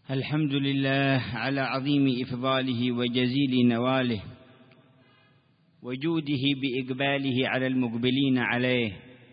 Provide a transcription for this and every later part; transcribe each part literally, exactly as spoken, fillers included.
الحمد لله على عظيم إفضاله وجزيل نواله وجوده بإقباله على المقبلين عليه،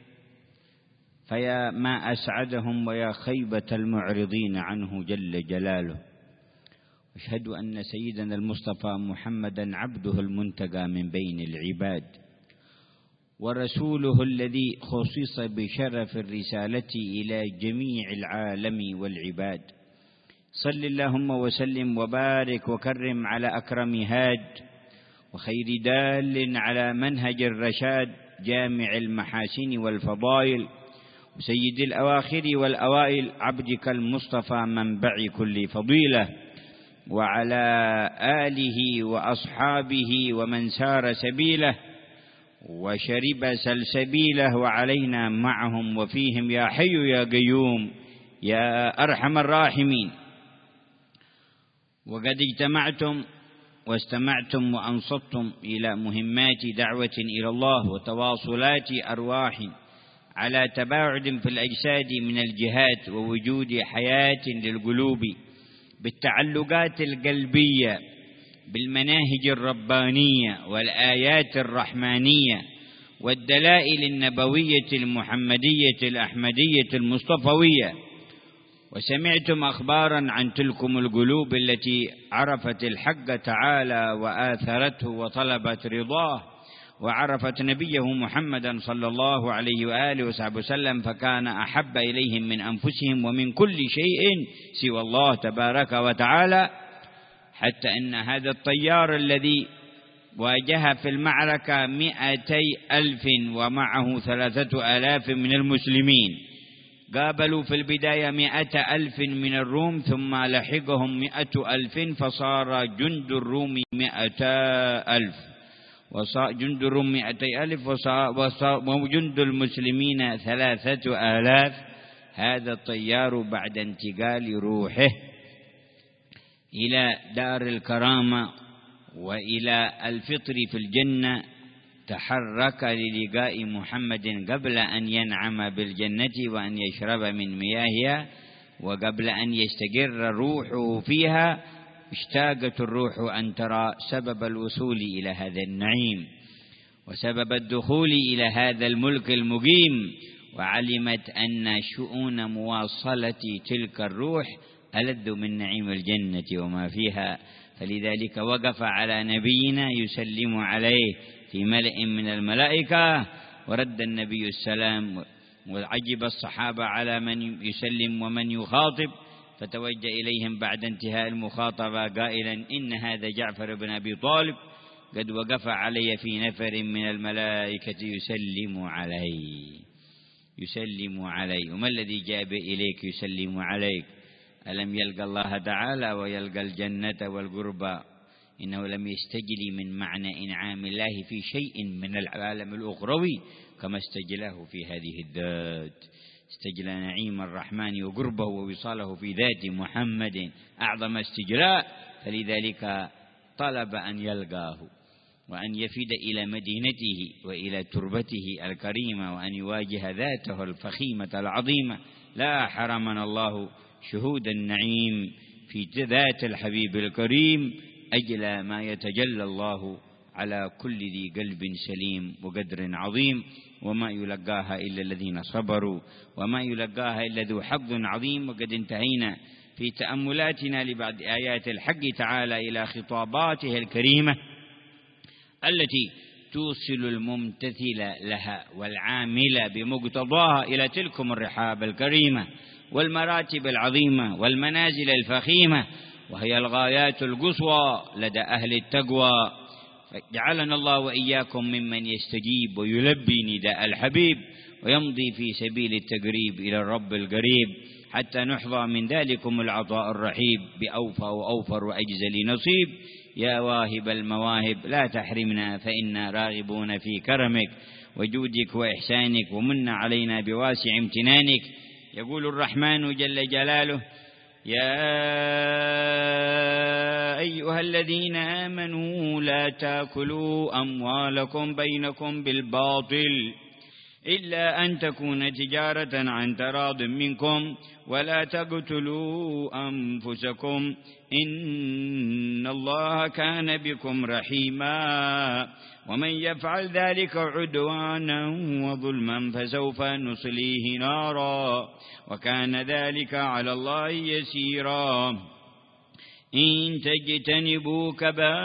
فيا ما أسعدهم ويا خيبة المعرضين عنه جل جلاله. أشهد أن سيدنا المصطفى محمدا عبده المنتقى من بين العباد، ورسوله الذي خصص بشرف الرسالة إلى جميع العالم والعباد. صل اللهم وسلم وبارك وكرم على أكرم هاد وخير دال على منهج الرشاد، جامع المحاسن والفضائل، وسيد الأواخر والأوائل، عبدك المصطفى منبع كل فضيلة، وعلى آله وأصحابه ومن سار سبيله وشرب سلسبيله، وعلينا معهم وفيهم يا حي يا قيوم يا أرحم الراحمين. وقد اجتمعتم واستمعتم وأنصتم إلى مهمات دعوة إلى الله وتواصلات أرواح على تباعد في الأجساد من الجهات، ووجود حياة للقلوب بالتعلقات القلبية بالمناهج الربانية والآيات الرحمانية والدلائل النبوية المحمدية الأحمدية المصطفوية. وسمعتم أخبارا عن تلكم القلوب التي عرفت الحق تعالى وآثرته وطلبت رضاه، وعرفت نبيه محمدا صلى الله عليه وآله وصحبه وسلم، فكان أحب إليهم من أنفسهم ومن كل شيء سوى الله تبارك وتعالى، حتى أن هذا الطيار الذي واجه في المعركة مئتي ألف ومعه ثلاثة آلاف من المسلمين، قابلوا في البداية مئة ألف من الروم، ثم لحقهم مئة ألف، فصار جند الروم مئة ألف، وصار جند الروم مئتي ألف، وجند المسلمين ثلاثة آلاف. هذا الطيار بعد انتقال روحه إلى دار الكرامة وإلى الفطر في الجنة تحرك للقاء محمد قبل أن ينعم بالجنة وأن يشرب من مياهها، وقبل أن يستقر روحه فيها اشتاقت الروح أن ترى سبب الوصول إلى هذا النعيم وسبب الدخول إلى هذا الملك المقيم، وعلمت أن شؤون مواصلة تلك الروح ألذ من نعيم الجنة وما فيها، فلذلك وقف على نبينا يسلم عليه في ملأ من الملائكة، ورد النبي السلام، وعجب الصحابة على من يسلم ومن يخاطب، فتوجه إليهم بعد انتهاء المخاطبة قائلا: إن هذا جعفر بن أبي طالب قد وقف علي في نفر من الملائكة يسلم علي يسلم علي وما الذي جاء إليك يسلم عليك؟ ألم يلقى الله تعالى ويلقى الجنة والقربى؟ إنه لم يستجلي من معنى إنعام الله في شيء من العالم الأخروي كما استجلاه في هذه الذات. استجلى نعيم الرحمن وقربه ووصاله في ذات محمد أعظم استجلاء، فلذلك طلب أن يلقاه وأن يفد إلى مدينته وإلى تربته الكريمة، وأن يواجه ذاته الفخيمة العظيمة. لا حرمنا الله شهود النعيم في ذات الحبيب الكريم، أجل ما يتجلى الله على كل ذي قلب سليم وقدر عظيم، وما يلقاها إلا الذين صبروا وما يلقاها إلا ذو حظ عظيم. وقد انتهينا في تأملاتنا لبعض آيات الحق تعالى إلى خطاباته الكريمة التي توصل الممتثل لها والعامل بمقتضاها إلى تلكم الرحاب الكريمة والمراتب العظيمة والمنازل الفخيمة، وهي الغايات القصوى لدى أهل التقوى. فجعلنا الله وإياكم ممن يستجيب ويلبي نداء الحبيب ويمضي في سبيل التقريب إلى الرب القريب، حتى نحظى من ذلكم العطاء الرحيب بأوفى وأوفر وأجزل نصيب. يا واهب المواهب لا تحرمنا، فإنا راغبون في كرمك وجودك وإحسانك، ومن علينا بواسع امتنانك. يقول الرحمن جل جلاله: يا أيها الذين آمنوا لا تأكلوا أموالكم بينكم بالباطل إلا أن تكون تجارة عن تراض منكم ولا تقتلوا أنفسكم إن الله كان بكم رحيما ومن يفعل ذلك عدوانا وظلما فسوف نصليه نارا وكان ذلك على الله يسيرا إن تجتنبوا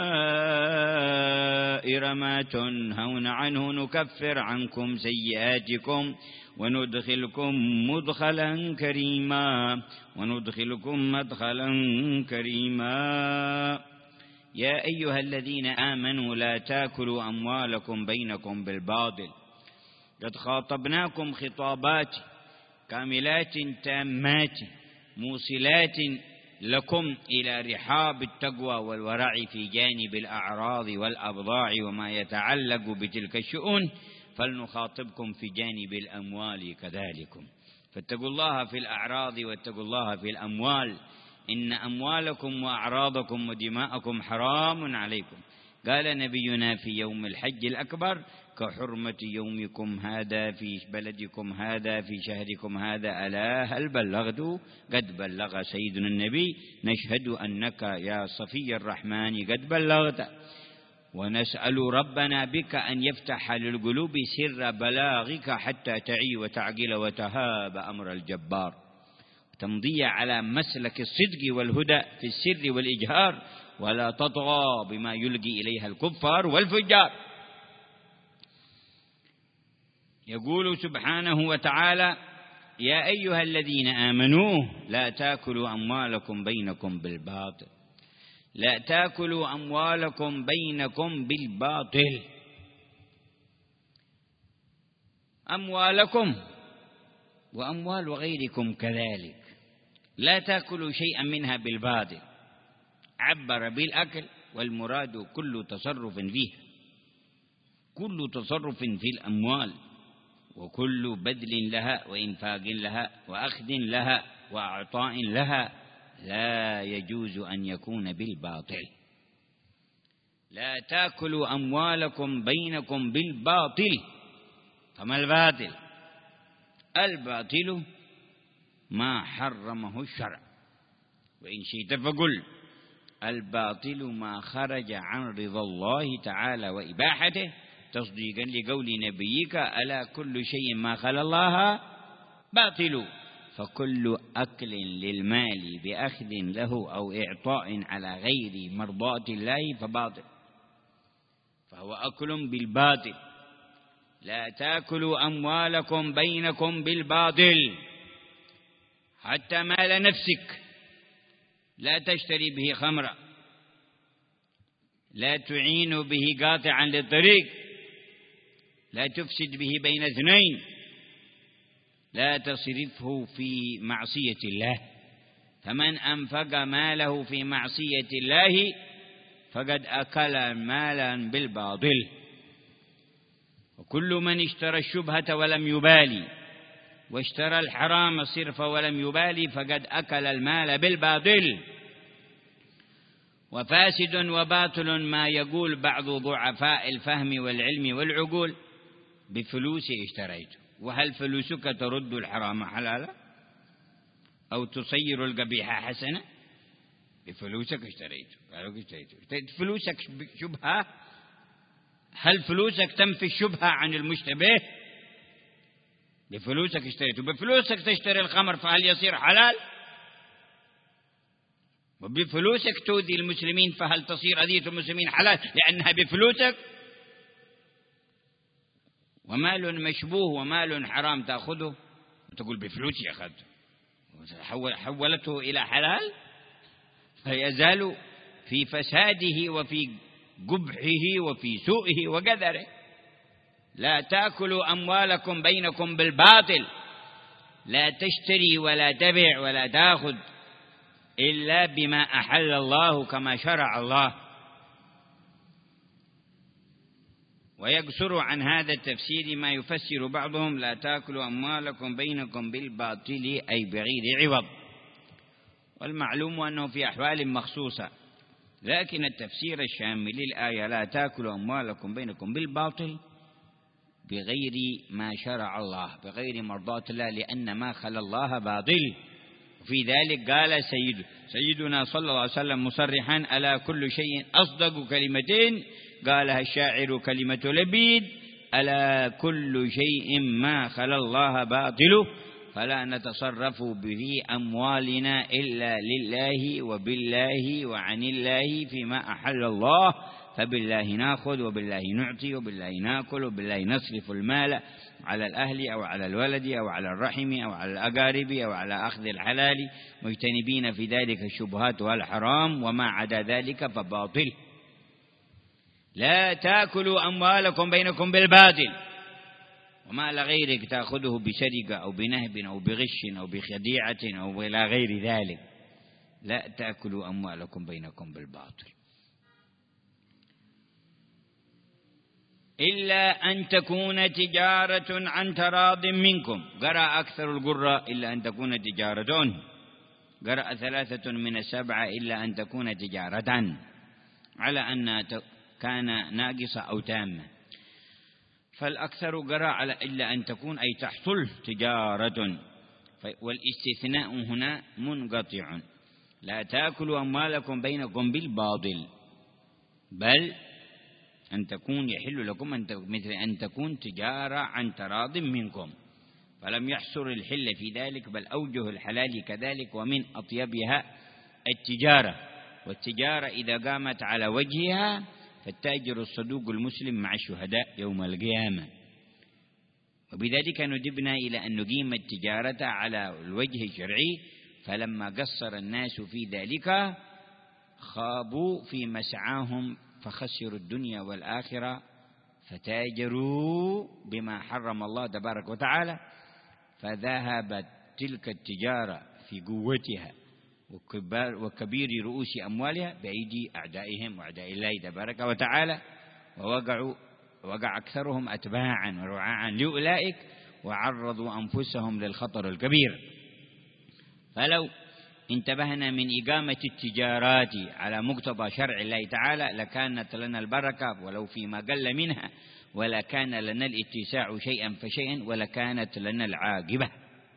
كبائر ما تنهون عنه نكفر عنكم سيئاتكم وندخلكم مدخلا كريما وندخلكم مدخلا كريما يا أيها الذين آمنوا لا تاكلوا أموالكم بينكم بالباطل قد خاطبناكم خطابات كاملات تامات موصلات لكم إلى رحاب التقوى والورع في جانب الأعراض والأبضاع وما يتعلق بتلك الشؤون فلنخاطبكم في جانب الأموال كذلكم فاتقوا الله في الأعراض واتقوا الله في الأموال إن أموالكم وأعراضكم ودماءكم حرام عليكم قال نبينا في يوم الحج الأكبر كحرمة يومكم هذا في بلدكم هذا في شهركم هذا ألا هل بلغت قد بلغ سيدنا النبي نشهد أنك يا صفي الرحمن قد بلغت ونسأل ربنا بك أن يفتح للقلوب سر بلاغك حتى تعي وتعقل وتهاب أمر الجبار تمضي على مسلك الصدق والهدى في السر والإجهار ولا تطغى بما يلقي إليها الكفار والفجار يقول سبحانه وتعالى يا أيها الذين آمنوا لا تاكلوا أموالكم بينكم بالباطل لا تاكلوا أموالكم بينكم بالباطل أموالكم وأموال غيركم كذلك لا تاكلوا شيئا منها بالباطل عبر بالأكل والمراد كل تصرف فيها كل تصرف في الأموال وكل بذل لها وإنفاق لها وأخذ لها وأعطاء لها لا يجوز أن يكون بالباطل لا تاكلوا أموالكم بينكم بالباطل فما الباطل الباطل ما حرمه الشرع وإن شئت فقل الباطل ما خرج عن رضا الله تعالى وإباحته تصديقا لقول نبيك ألا كل شيء ما خلا الله باطل فكل أكل للمال بأخذ له أو إعطاء على غير مرضاة الله فباطل فهو أكل بالباطل لا تاكلوا أموالكم بينكم بالباطل حتى مال نفسك لا تشتري به خمرا لا تعين به قاطعا للطريق لا تفسد به بين اثنين لا تصرفه في معصية الله فمن أنفق ماله في معصية الله فقد أكل مالا بالباطل وكل من اشترى الشبهة ولم يبالي واشترى الحرام صرف ولم يبالي فقد أكل المال بالباطل وفاسد وباطل ما يقول بعض ضعفاء الفهم والعلم والعقول بفلوسي اشتريته وهل فلوسك ترد الحرام حلالا أو تصير القبيح حسنا بفلوسك اشتريته اشتريته فلوسك شبهة هل فلوسك تنفي الشبهة عن المشتبه بفلوسك اشتريته بفلوسك تشتري الخمر فهل يصير حلال وبفلوسك تؤذي المسلمين فهل تصير أذية المسلمين حلال لأنها بفلوسك ومال مشبوه ومال حرام تأخذه وتقول بفلوسي أخذته حولته إلى حلال فيزال في فساده وفي قبحه وفي سوءه وقدره لا تأكلوا أموالكم بينكم بالباطل لا تشتري ولا تبيع ولا تأخذ إلا بما أحل الله كما شرع الله ويقصر عن هذا التفسير ما يفسر بعضهم لا تأكلوا أموالكم بينكم بالباطل أي بغير عوض والمعلوم أنه في أحوال مخصوصة لكن التفسير الشامل للآية لا تأكلوا أموالكم بينكم بالباطل بغير ما شرع الله، بغير مرضاة الله، لأن ما خلا الله باطل. وفي ذلك قال سيد سيدنا صلى الله عليه وسلم مصرحا: ألا كل شيء أصدق كلمتين قالها الشاعر كلمة لبيد، ألا كل شيء ما خلا الله باطل، فلا نتصرف به أموالنا إلا لله وبالله وعن الله فيما أحل الله، فبالله نأخذ وبالله نعطي وبالله نأكل وبالله نصرف المال على الأهل أو على الولد أو على الرحم أو على الأقارب أو على أخذ الحلال، مجتنبين في ذلك الشبهات والحرام، وما عدا ذلك فباطل. لا تأكلوا أموالكم بينكم بالباطل، ومال غيرك تأخذه بسرقة أو بنهب أو بغش أو بخديعة أو إلى غير ذلك. لا تأكلوا أموالكم بينكم بالباطل إلا أن تكون تجارة عن تراض منكم. قرأ أكثر القراء إلا أن تكون تجارة، قرأ ثلاثة من السبعة إلا أن تكون تجارة، على أن كان ناقصة أو تامة. فالأكثر قرأ على إلا أن تكون أي تحصل تجارة، والاستثناء هنا منقطع. لا تأكلوا أموالكم بينكم بالباطل، بل أن تكون يحل لكم أن مثل أن تكون تجارة عن تراض منكم، فلم يحصر الحل في ذلك، بل أوجه الحلال كذلك، ومن أطيبها التجارة. والتجارة إذا قامت على وجهها فالتاجر الصدوق المسلم مع الشهداء يوم القيامة. وبذلك ندبنا إلى أن نقيم التجارة على الوجه الشرعي، فلما قصر الناس في ذلك خابوا في مسعاهم فخسروا الدنيا والآخرة، فتاجروا بما حرم الله تبارك وتعالى، فذهبت تلك التجارة في قوتها وكبير رؤوس أموالها بأيدي أعدائهم وأعداء الله تبارك وتعالى، ووقعوا وقع أكثرهم أتباعا ورعاعا لأولئك، وعرضوا أنفسهم للخطر الكبير. فلو انتبهنا من إقامة التجارات على مقتضى شرع الله تعالى لكانت لنا البركة ولو فيما قل منها، ولكان لنا الاتساع شيئا فشيئا، ولكانت لنا العاقبة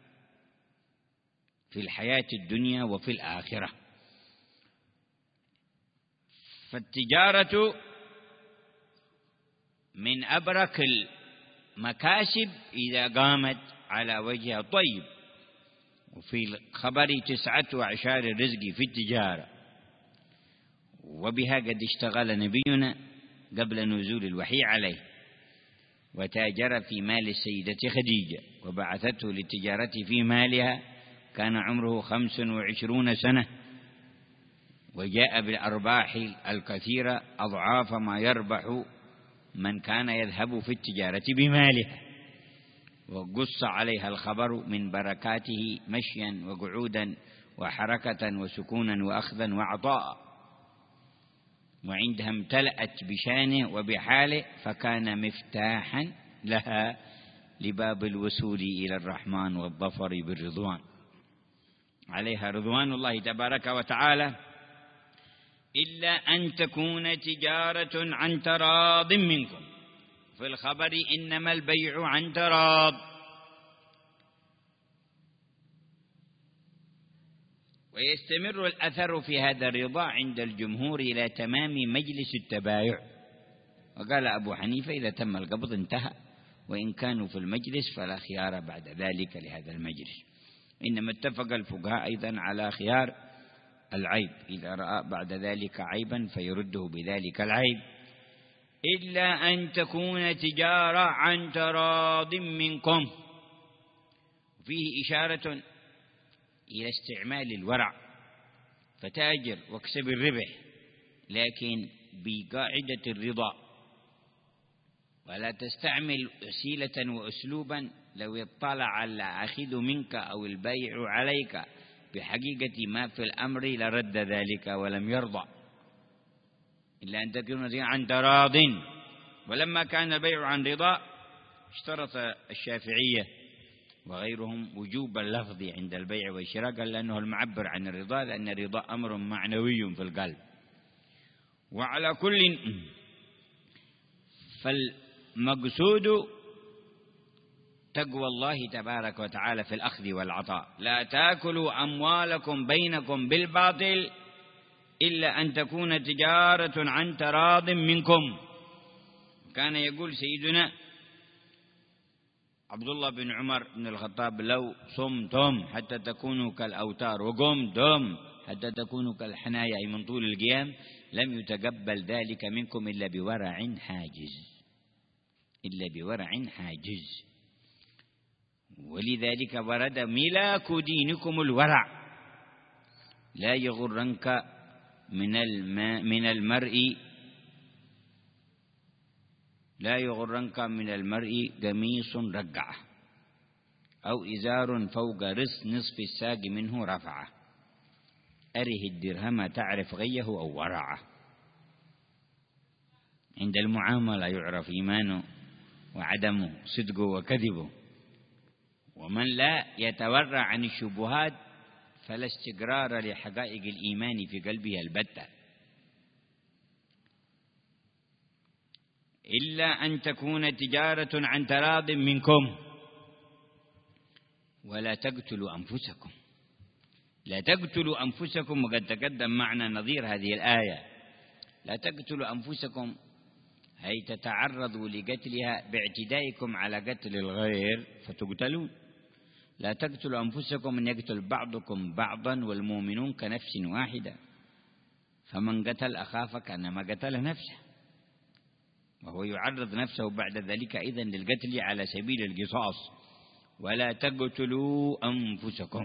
في الحياة الدنيا وفي الآخرة. فالتجارة من أبرك المكاسب إذا قامت على وجهها طيب. وفي الخبر تسعة وعشار الرزق في التجارة، وبها قد اشتغل نبينا قبل نزول الوحي عليه، وتاجر في مال السيدة خديجة وبعثته للتجارة في مالها، كان عمره خمس وعشرون سنة، وجاء بالأرباح الكثيرة أضعاف ما يربح من كان يذهب في التجارة بمالها، وقص عليها الخبر من بركاته مشيا وقعودا وحركة وسكونا وأخذا وعطاء، وعندها امتلأت بشانه وبحاله، فكان مفتاحا لها لباب الوصول إلى الرحمن والظفر بالرضوان، عليها رضوان الله تبارك وتعالى. إلا أن تكون تجارة عن تراض منكم، في الخبر إنما البيع عن تراض. ويستمر الأثر في هذا الرضا عند الجمهور إلى تمام مجلس التبايع. وقال أبو حنيفة إذا تم القبض انتهى، وإن كانوا في المجلس فلا خيار بعد ذلك لهذا المجلس. إنما اتفق الفقهاء أيضا على خيار العيب، إذا رأى بعد ذلك عيبا فيرده بذلك العيب. إلا أن تكون تجارة عن تراض منكم، فيه إشارة إلى استعمال الورع، فتاجر واكسب الربح لكن بقاعدة الرضا، ولا تستعمل وسيلة وأسلوبا لو اطلع الآخذ منك أو البيع عليك بحقيقة ما في الأمر لرد ذلك ولم يرضى. إلا أن تكون عن تراض. ولما كان البيع عن رضا اشترط الشافعية وغيرهم وجوب اللفظ عند البيع والشراء، لأنه المعبر عن الرضا، لأن الرضا أمر معنوي في القلب. وعلى كل فالمقصود تقوى الله تبارك وتعالى في الأخذ والعطاء. لا تأكلوا أموالكم بينكم بالباطل إلا أن تكون تجارة عن تراض منكم. كان يقول سيدنا عبد الله بن عمر بن الخطاب: لو صمتم حتى تكونوا كالأوتار وقمتم حتى تكونوا كالحنايا، أي من طول القيام، لم يتقبل ذلك منكم إلا بورع حاجز، إلا بورع حاجز. ولذلك ورد: ملاك دينكم الورع، لا يغرنك من الماء من المرء لا يغرنك من المرء قميص رقعه أو إزار فوق رس نصف الساق منه رفعه، أره الدرهم تعرف غيه أو ورعه. عند المعاملة يعرف إيمانه وعدمه، صدقه وكذبه. ومن لا يتورع عن الشبهات فلا استقرار لحقائق الإيمان في قلبه البتة، إلا أن تكون تجارة عن تراض منكم. ولا تقتلوا أنفسكم، لا تقتلوا أنفسكم. وقد تقدم معنا نظير هذه الآية: لا تقتلوا أنفسكم، أي تتعرضوا لقتلها باعتدائكم على قتل الغير فتقتلون. لا تقتلوا أنفسكم أن يقتل بعضكم بعضا والمؤمنون كنفس واحدة، فمن قتل أخاه فكأنما قتل نفسه، وهو يعرض نفسه بعد ذلك أيضا للقتل على سبيل القصاص. ولا تقتلوا أنفسكم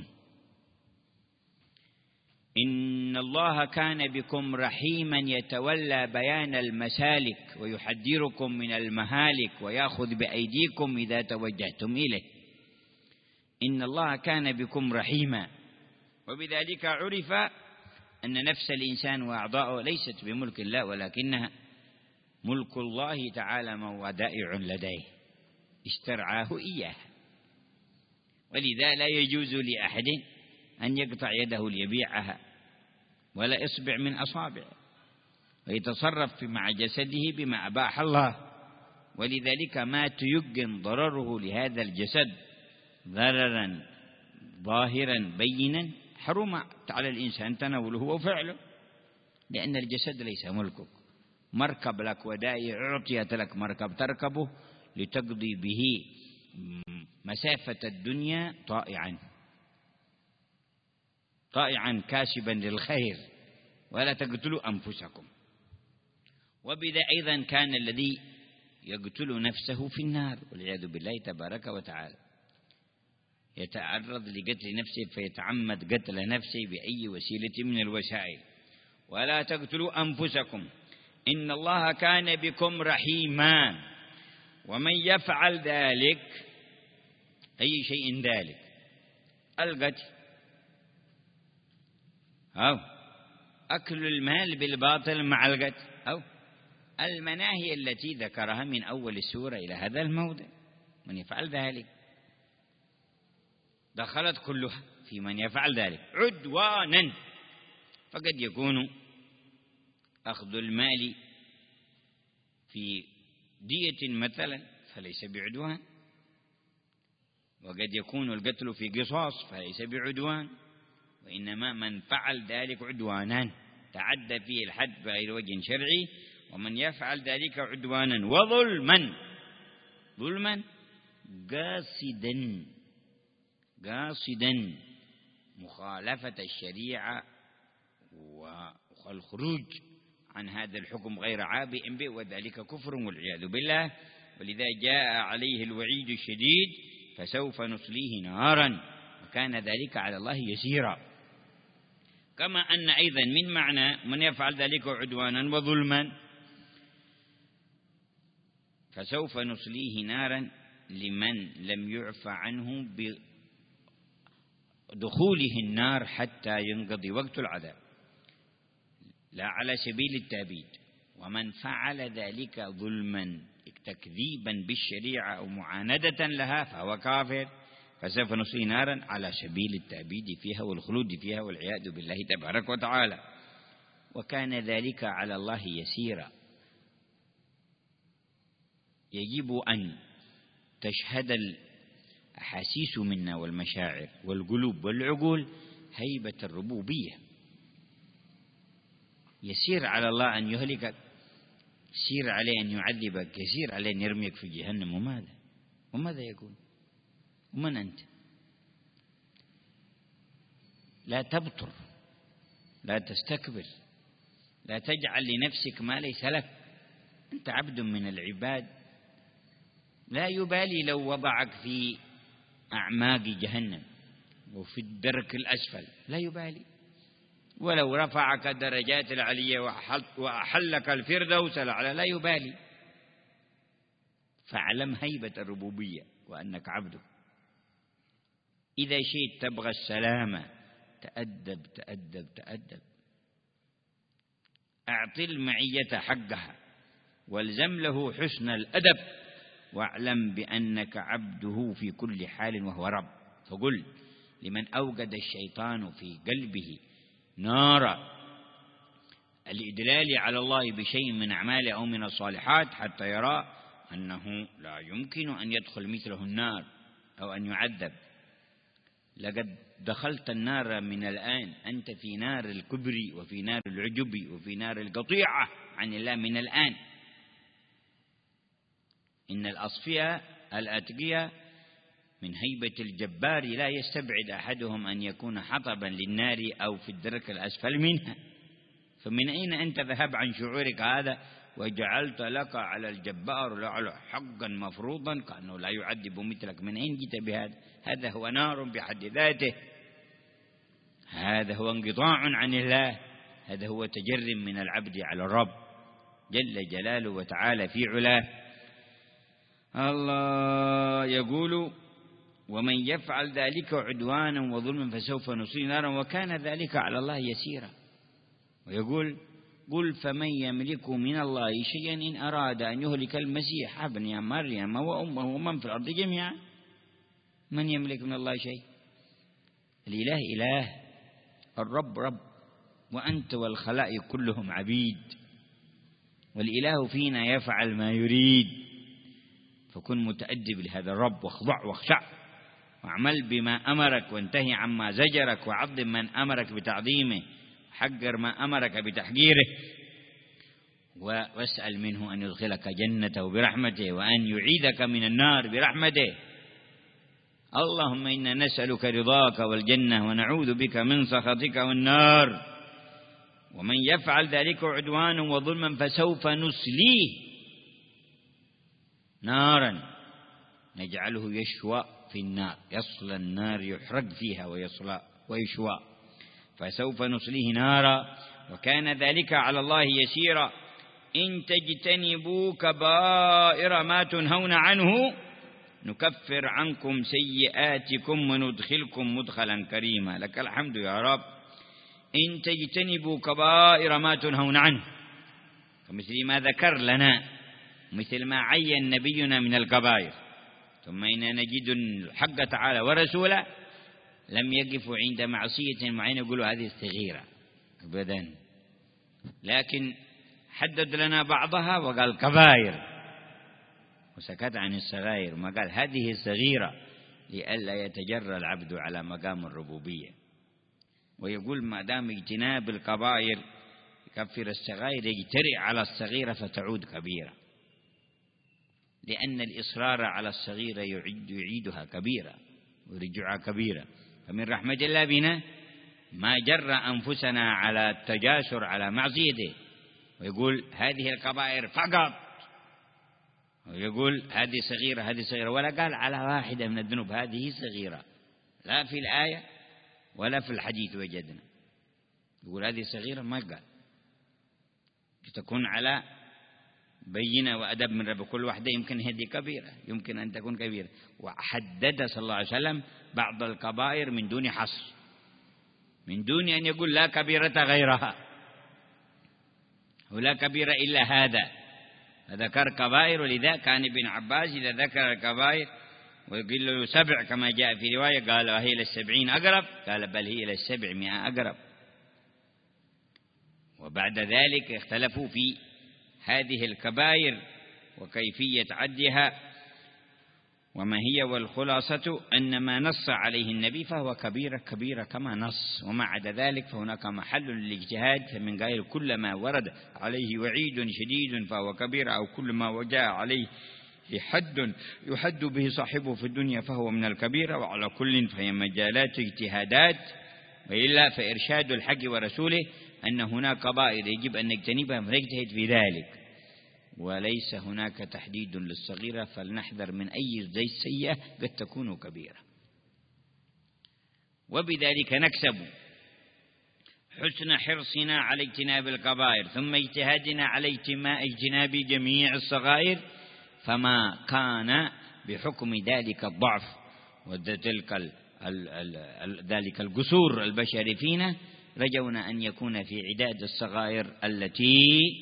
إن الله كان بكم رحيما يتولى بيان المسالك ويحذركم من المهالك ويأخذ بأيديكم إذا توجهتم إليه. إن الله كان بكم رحيما، وبذلك عرف أن نفس الإنسان وأعضاؤه ليست بملك الله، ولكنها ملك الله تعالى ودائع لديه استرعاه إياه. ولذا لا يجوز لأحد أن يقطع يده ليبيعها ولا إصبع من أصابعه، ويتصرف مع جسده بما أباح الله. ولذلك ما تيقن ضرره لهذا الجسد ضررا ظاهرا بينا حرم على الإنسان تناوله وفعله، لأن الجسد ليس ملكك. مركب لك ودائع، أعطيت لك مركب تركبه لتقضي به مسافة الدنيا طائعا طائعا كاسبا للخير. ولا تقتلوا أنفسكم. وبذا أيضا كان الذي يقتل نفسه في النار والعياذ بالله تبارك وتعالى، يتعرض لقتل نفسه فيتعمد قتل نفسه بأي وسيلة من الوسائل. ولا تقتلوا أنفسكم إن الله كان بكم رحيما. ومن يفعل ذلك، أي شيء ذلك، القتل أو أكل المال بالباطل مع القتل أو المناهي التي ذكرها من أول السورة إلى هذا الموضع، من يفعل ذلك دخلت كلها في من يفعل ذلك عدوانا. فقد يكون أخذ المال في دية مثلا فليس بعدوان، وقد يكون القتل في قصاص فليس بعدوان، وإنما من فعل ذلك عدوانا تعدى فيه الحد بغير وجه شرعي. ومن يفعل ذلك عدوانا وظلما، ظلما قاصدا قاصدا مخالفة الشريعة والخروج عن هذا الحكم غير عابئ به، وذلك كفر والعياذ بالله. ولذا جاء عليه الوعيد الشديد: فسوف نصليه نارا وكان ذلك على الله يسيرا. كما أن أيضا من معنى من يفعل ذلك عدوانا وظلما فسوف نصليه نارا لمن لم يعفى عنه بدخوله النار حتى ينقضي وقت العذاب، لا على سبيل التأبيد. ومن فعل ذلك ظلما تكذيبا بالشريعة أو معاندة لها فهو كافر، فسوف نصليه نارا على سبيل التأبيد فيها والخلود فيها والعياذ بالله تبارك وتعالى. وكان ذلك على الله يسيرا. يجب أن تشهد أحاسيس منا والمشاعر والقلوب والعقول هيبة الربوبية. يسير على الله أن يهلكك، يسير عليه أن يعذبك، يسير عليه أن يرميك في جهنم، وماذا وماذا يكون؟ ومن أنت؟ لا تبطر، لا تستكبر، لا تجعل لنفسك ما ليس لك. أنت عبد من العباد، لا يبالي لو وضعك في أعماق جهنم وفي الدرك الأسفل، لا يبالي. ولو رفعك درجات العلية وأحلك الفردوس الأعلى، لا يبالي. فاعلم هيبة الربوبية وأنك عبده. إذا شئت تبغى السلامة تأدب تأدب تأدب، أعطي المعية حقها، والزم له حسن الأدب، واعلم بأنك عبده في كل حال وهو رب. فقل لمن أوقد الشيطان في قلبه نار الإدلال على الله بشيء من أعماله أو من الصالحات حتى يرى أنه لا يمكن أن يدخل مثله النار أو أن يعذب: لقد دخلت النار من الآن، أنت في نار الكبر وفي نار العجب وفي نار القطيعة عن الله من الآن. إن الأصفياء الأتقياء من هيبة الجبار لا يستبعد أحدهم أن يكون حطبا للنار أو في الدرك الأسفل منها. فمن أين أنت ذهب عن شعورك هذا وجعلت لك على الجبار له حقا مفروضا كأنه لا يعذب مثلك؟ من أين جئت بهذا؟ هذا هو نار بحد ذاته، هذا هو انقطاع عن الله، هذا هو تجر من العبد على الرب جل جلاله وتعالى في علاه. الله يقول: ومن يفعل ذلك عدوانا وظلما فسوف نصليه نارا وكان ذلك على الله يسيرا. ويقول: قل فمن يملك من الله شيئا إن أراد أن يهلك المسيح ابن مريم وأمه ومن في الأرض جميعا. من يملك من الله شيء؟ الإله إله، الرب رب، وأنت والخلائق كلهم عبيد، والإله فينا يفعل ما يريد. فكن متأدب لهذا الرب، واخضع واخشع، واعمل بما أمرك وانتهي عما زجرك، وعظم من أمرك بتعظيمه، حقر ما أمرك بتحقيره، واسأل منه أن يدخلك جنته برحمته وأن يعيدك من النار برحمته. اللهم إنا نسألك رضاك والجنة ونعوذ بك من سخطك والنار. ومن يفعل ذلك عدوانا وظلما فسوف نصليه نارا نجعله يشوى في النار، يصلى النار يحرق فيها ويصلى ويشوى، فسوف نصليه نارا وكان ذلك على الله يسيرا. إن تجتنبوا كبائر ما تنهون عنه نكفر عنكم سيئاتكم وندخلكم مدخلا كريما. لك الحمد يا رب. إن تجتنبوا كبائر ما تنهون عنه، فمثل ما ذكر لنا، مثل ما عين نبينا من الكبائر. ثم إننا نجد الحق تعالى ورسوله لم يقفوا عند معصية معينة يقولوا هذه الصغيرة أبدا، لكن حدد لنا بعضها وقال كبائر، وسكت عن الصغائر، ما قال هذه الصغيرة، لئلا يتجرى العبد على مقام الربوبية. ويقول ما دام اجتناب الكبائر يكفر الصغائر، يجترئ على الصغيرة فتعود كبيرة، لأن الإصرار على الصغيرة يعيد يعيدها كبيرة ويرجعها كبيرة. فمن رحمة الله بنا ما جر أنفسنا على التجاسر على معصيته، ويقول هذه الكبائر فقط، ويقول هذه صغيرة هذه صغيرة، ولا قال على واحدة من الذنوب هذه صغيرة، لا في الآية ولا في الحديث وجدنا يقول هذه صغيرة، ما قال. تكون على بينة وأدب من رب، كل واحدة يمكن هذه كبيرة، يمكن أن تكون كبيرة. وحدد صلى الله عليه وسلم بعض الكبائر من دون حصر، من دون أن يقول لا كبيرة غيرها ولا كبيرة إلا هذا، فذكر كبائر. ولذا كان ابن عباس إذا ذكر الكبائر ويقول له سبع كما جاء في رواية قال هي إلى السبعين أقرب، قال بل هي إلى السبعمائة أقرب. وبعد ذلك اختلفوا في هذه الكبائر وكيفية عدها، وما هي؟ والخلاصة أن ما نص عليه النبي فهو كبيرة كبيرة كما نص، وما عدا ذلك فهناك محل للاجتهاد. فمن قائل كل ما ورد عليه وعيد شديد فهو كبير، أو كل ما وجاء عليه حد يحد به صاحبه في الدنيا فهو من الكبيرة. وعلى كل فهي مجالات اجتهادات، وإلا فإرشاد الحق ورسوله أن هناك كبائر يجب أن نجتنبها فنجتهد في ذلك، وليس هناك تحديد للصغيرة، فلنحذر من أي زي السيئة قد تكون كبيرة. وبذلك نكسب حسن حرصنا على اجتناب الكبائر، ثم اجتهادنا على اجتناب جميع الصغائر، فما كان بحكم ذلك الضعف وتلك ذلك القصور البشري فينا، رجونا أن يكون في عداد الصغائر التي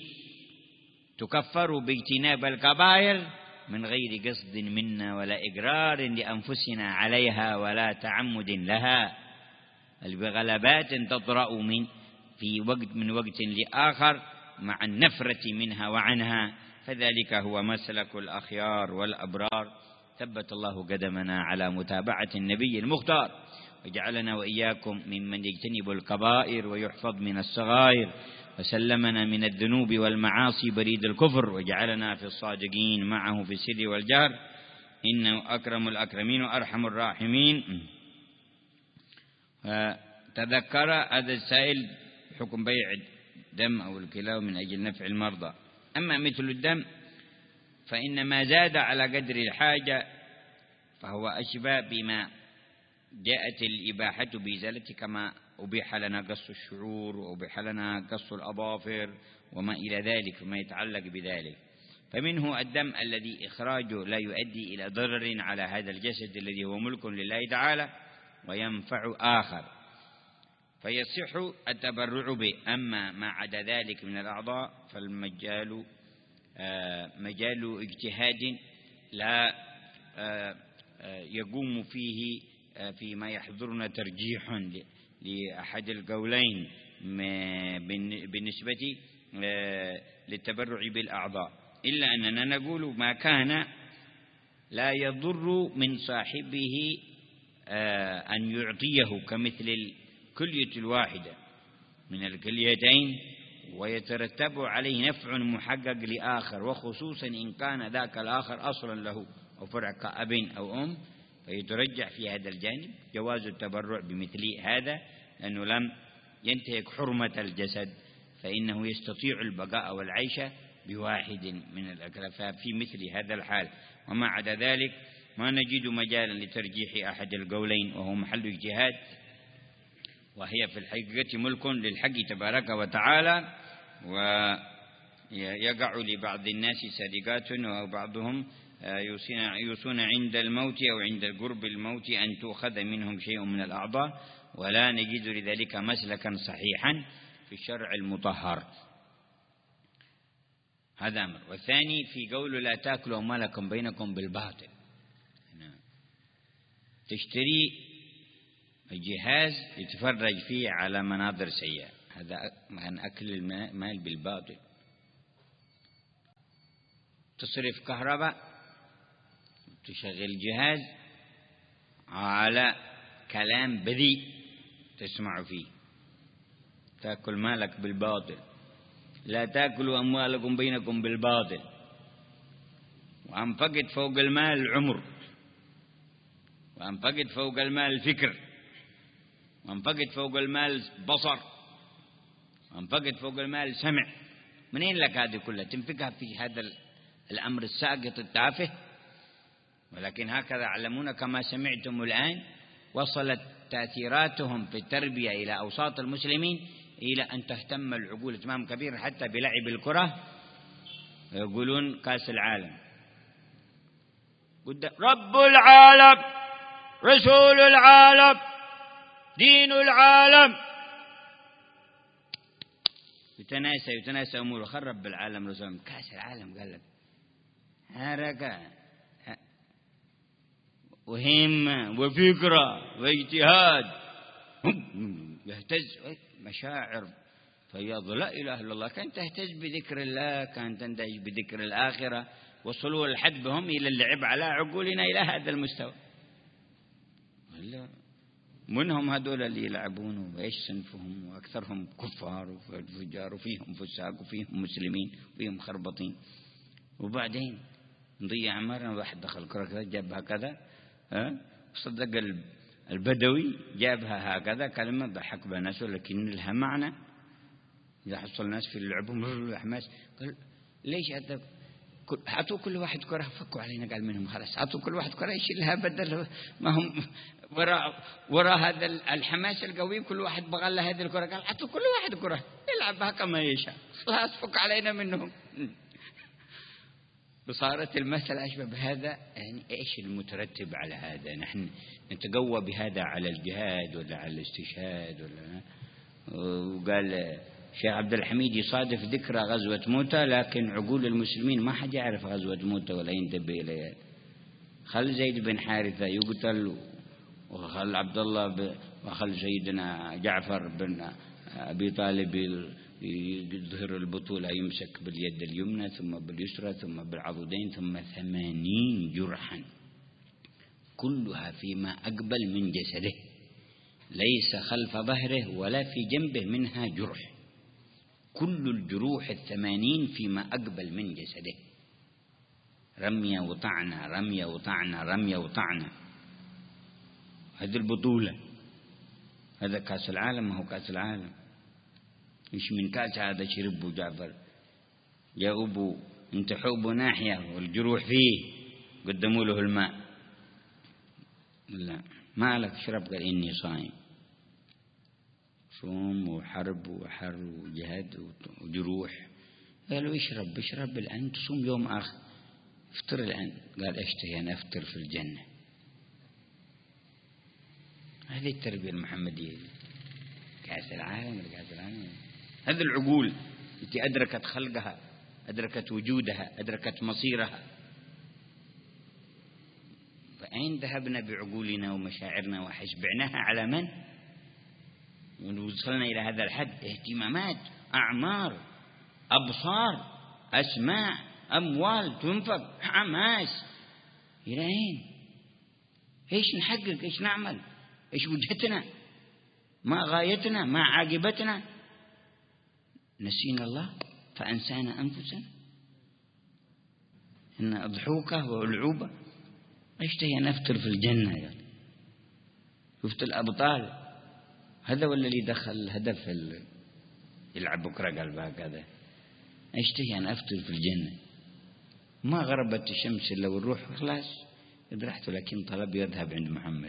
تكفر باجتناب الكبائر من غير قصد منا ولا إقرار لأنفسنا عليها ولا تعمد لها، بل بغلبات تطرأ من في وقت من وقت لآخر مع النفرة منها وعنها، فذلك هو مسلك الأخيار والأبرار. ثبت الله قدمنا على متابعة النبي المختار، وجعلنا وإياكم ممن يجتنب الكبائر ويحفظ من الصغائر، وسلمنا من الذنوب والمعاصي بريد الكفر، وجعلنا في الصادقين معه في السر والجهر، إنه أكرم الأكرمين وأرحم الراحمين. تذكر هذا السائل حكم بيع الدم أو الكلى من أجل نفع المرضى. أما مثل الدم فإن ما زاد على قدر الحاجة فهو أشبه بما جاءت الإباحة بإزالته، كما أبيح لنا قص الشعور وأبيح لنا قص الأظافر وما إلى ذلك وما يتعلق بذلك. فمنه الدم الذي إخراجه لا يؤدي إلى ضرر على هذا الجسد الذي هو ملك لله تعالى وينفع آخر، فيصح التبرع به. أما ما عدا ذلك من الأعضاء فالمجال مجال اجتهاد لا يقوم فيه فيما يحضرنا ترجيح لأحد القولين بالنسبة للتبرع بالأعضاء، إلا أننا نقول ما كان لا يضر من صاحبه أن يعطيه، كمثل الكلية الواحدة من الكليتين ويترتب عليه نفع محقق لآخر، وخصوصا إن كان ذاك الآخر أصلا له أو فرع كأب أو أم، فيترجح في هذا الجانب جواز التبرع بمثل هذا، لأنه لم ينتهك حرمة الجسد، فإنه يستطيع البقاء والعيش بواحد من الأكلفاء في مثل هذا الحال. وما عدا ذلك ما نجد مجالا لترجيح أحد القولين، وهو محل اجتهاد، وهي في الحقيقة ملك للحق تبارك وتعالى، ويقع لبعض الناس سرقات، وبعضهم يوصون عند الموت أو عند قرب الموت أن تؤخذ منهم شيء من الأعضاء، ولا نجد لذلك مسلكا صحيحا في الشرع المطهر. هذا أمر. والثاني في قول لا تأكلوا أموالكم بينكم بالباطل، تشتري الجهاز يتفرج فيه على مناظر سيئة، هذا عن أكل المال بالباطل. تصرف كهرباء تشغل جهاز على كلام بذيء تسمع فيه، تأكل مالك بالباطل. لا تأكلوا أموالكم بينكم بالباطل. وأنفقت فوق المال العمر، وأنفقت فوق المال الفكر، وأنفقت فوق المال بصر، وأنفقت فوق المال سمع. منين لك هذه كلها تنفقها في هذا الأمر الساقط التافه؟ ولكن هكذا علمونا كما سمعتم الآن. وصلت تأثيراتهم في التربية إلى أوساط المسلمين إلى أن تهتم العقول اهتمام كبير حتى بلعب الكرة، يقولون كاس العالم، رب العالم، رسول العالم، دين العالم، يتناسى يتناسى أموره. خرب بالعالم رسول كاس العالم، قال لك حركة وهمة وفكرة واجتهاد، يهتز مشاعر فياض لا إله إلا الله، كان تهتز بذكر الله، كان تندهش بذكر الآخرة، وصلوا الحد بهم إلى اللعب على عقولنا إلى هذا المستوى. منهم هذول اللي يلعبون، وإيش صنفهم؟ وأكثرهم كفار وفجار، وفيهم فساق وفيهم مسلمين وفيهم خربطين. وبعدين نضيع عمرنا، واحد دخل كرة كذا جابها كذا، ها صدق البدوي جابها هكذا كلمة ضحك بها الناس، ولكن لها معنى. إذا حصل الناس في لعبهم حماس، قال ليش هذا؟ أعطوا كل واحد كرة، فكوا علينا قال منهم خلاص أعطوا كل واحد كرة يشيلها، بدل ما هم وراء وراء هذا الحماس القوي، كل واحد بغى له هذه الكرة، قال أعطوا كل واحد كرة يلعبها كما يشاء، خلاص فك علينا منهم. وصارت المسألة أشبه بهذا. يعني إيش المترتب على هذا؟ نحن نتقوى بهذا على الجهاد ولا على الاستشهاد ولا؟ وقال شيخ عبد الحميد يصادف ذكرى غزوة موتى، لكن عقول المسلمين ما حد يعرف غزوة موتى ولا ينتبه إليها. خل زيد بن حارثة يقتل، وخل عبد الله ب... وخل سيدنا جعفر بن أبي طالب يظهر البطولة، يمسك باليد اليمنى ثم باليسرى ثم بالعضدين ثم ثمانين جرحا، كلها فيما أقبل من جسده، ليس خلف ظهره ولا في جنبه منها جرح، كل الجروح الثمانين فيما أقبل من جسده، رمية وطعنة رمية وطعنة رمية وطعنة. هذه البطولة، هذا كأس العالم، ما هو كأس العالم. مش من كأس هذا شربوا جعفر، يا أبو انت حب ناحية والجروح فيه، قدموا له الماء، لا ما لك شرب، قال إني صائم. صوم وحرب وحر وجهاد وجروح، قالوا اشرب اشرب الآن، تصوم يوم آخر، افطر الآن، قال اشتهي أن أفطر في الجنة. هذه التربية المحمدية. كأس العالم كأس العالم، هذه العقول التي أدركت خلقها، أدركت وجودها، أدركت مصيرها. فأين ذهبنا بعقولنا ومشاعرنا وحشبعناها على من؟ وصلنا إلى هذا الحد، اهتمامات، أعمار، أبصار، أسماع، أموال تنفق، حماس، إلى أين؟ إيش نحقق؟ إيش نعمل؟ إيش وجهتنا؟ ما غايتنا؟ ما عاقبتنا؟ نسينا الله فأنسانا أنفسنا. إن أضحوكة وألعوبة، اشتهي أن أفطر في الجنة. يعني شفت الأبطال، هذا ولا اللي دخل الهدف يلعب بكرة قلب هكذا، اشتهي أن أفطر في الجنة. ما غربت الشمس إلا والروح خلاص ادرحت، لكن طلب يذهب عند محمد،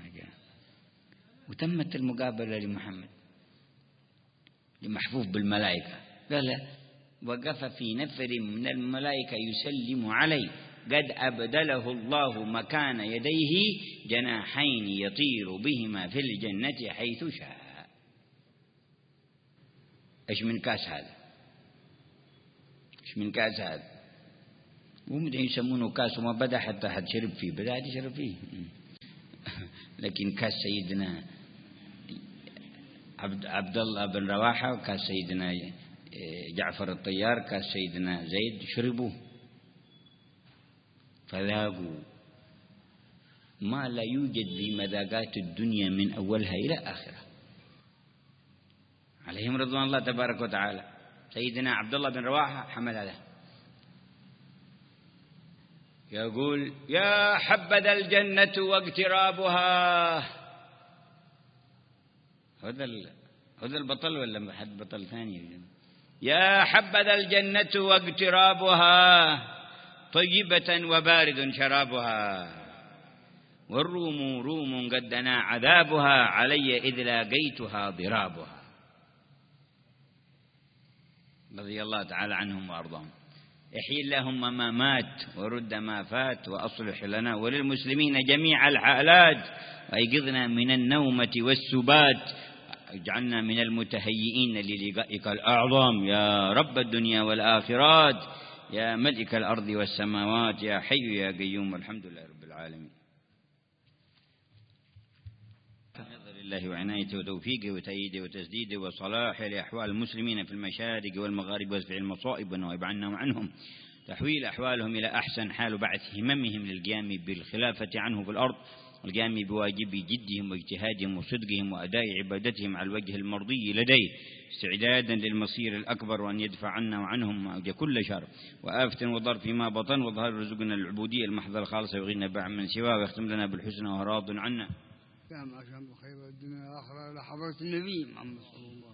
وتمت المقابلة لمحمد لمحفوف بالملائكة. قال وقف في نفر من الملائكة يسلم علي، قد أبدله الله مكان يديه جناحين يطير بهما في الجنة حيث شاء. إيش من كاس هذا؟ إيش من كاس هذا؟ ومدين يسمونه كاس، وما بدأ حتى حد شرب فيه، بدأ يشرب فيه. لكن كاس سيدنا عبد, عبد الله بن رواحة، وكاس سيدنا جعفر الطيار، كاس سيدنا زيد، شربوه فذاقوا ما لا يوجد في مذاقات الدنيا من أولها إلى آخرها، عليهم رضوان الله تبارك وتعالى. سيدنا عبد الله بن رواحة حمل هذا يقول يا حبذا الجنة واقترابها. هذا هذا البطل ولا حد بطل ثاني؟ يا حبذا الجنة واقترابها، طيبة وبارد شرابها، والروم روم قد دنا عذابها، علي إذ لاقيتها ضرابها. رضي الله تعالى عنهم وأرضاهم. احيي اللهم ما مات ورد ما فات، وأصلح لنا وللمسلمين جميع الحالات، وأيقظنا من النومة والسبات، اجعلنا من المتهيئين للقائك الأعظم يا رب الدنيا والآخرات، يا ملك الأرض والسماوات، يا حي يا قيوم. الحمد لله رب العالمين. الله وعنايته وتوفيقه وتأييده وتسديده وصلاح لأحوال المسلمين في المشارق والمغارب وازفع المصائب والنوائب عنا وعنهم، تحويل أحوالهم إلى أحسن حال وبعث هممهم للقيام بالخلافة عنه في الأرض، القيام بواجب جدهم واجتهادهم وصدقهم وأداء عبادتهم على الوجه المرضي لديه، استعدادا للمصير الأكبر، وأن يدفع عنا وعنهم كل شر وآفة وضر فيما بطن، وظهر رزقنا العبودية المحضة الخالصة وغنى بعد من سواه، ويختم لنا بالحسنى وهو راض عنا. كما عشان بخير الدنيا والآخرة إلى حضرة النبي محمد صلى الله عليه وسلم.